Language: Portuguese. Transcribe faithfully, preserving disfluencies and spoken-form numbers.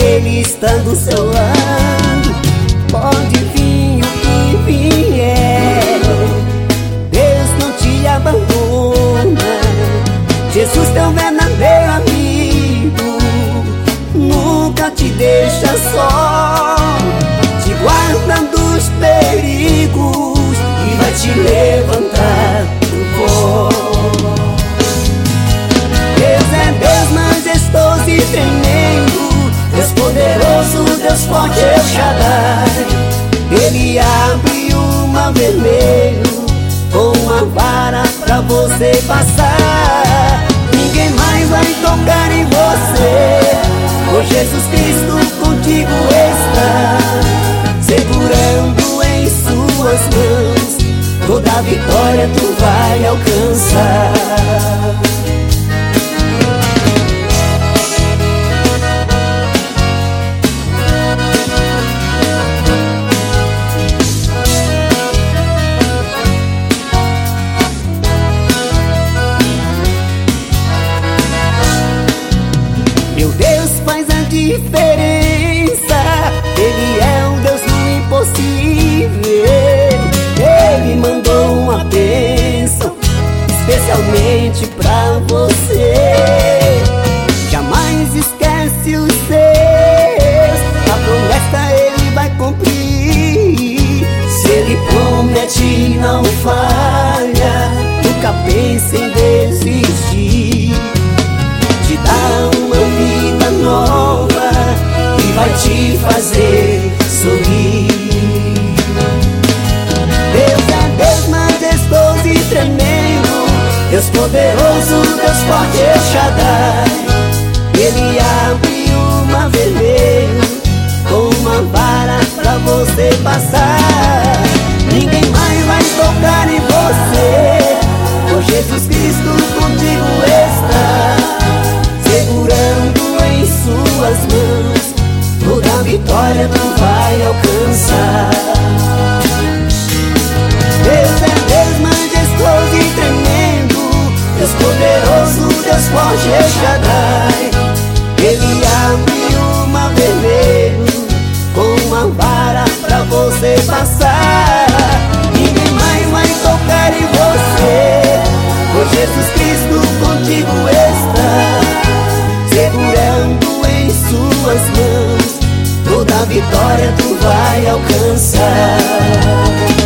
Ele está do seu lado. Pode vir o que vier, Deus não te abandona. Jesus, teu verdadeiro amigo, nunca te deixa só. Te guarda dos perigos e vai te levantar do pó. Deus é Deus majestoso e tremendo, Deus poderoso, Deus forte, El Shaddai. Ele abre o mar vermelho com uma vara pra você passar. Ninguém mais vai tocar em você, pois Jesus Cristo contigo está, segurando em suas mãos. Toda a vitória tu vai alcançar. Meu Deus faz a diferença, Ele é um Deus do impossível. Ele mandou uma bênção especialmente pra você. Jamais esquece os seus, a promessa Ele vai cumprir. Se Ele promete não falha, nunca pense em desistir. Te dá uma vida nova e vai te fazer sorrir. Deus é Deus majestoso e tremendo, Deus poderoso, Deus forte, El Shaddai. Ele abre o mar vermelho com uma vara pra você passar. Ninguém mais vai tocar em você, pois Jesus Cristo contigo está, segurando em suas mãos. Toda a vitória tu vai alcançar. Deus é Deus majestoso e tremendo, Deus poderoso, Deus forte, El Shaddai. Ele abre o mar vermelho com uma vara pra você passar. Ninguém mais vai tocar em você, pois Jesus Cristo contigo está, segurando em suas mãos. Toda a vitória tu vai alcançar.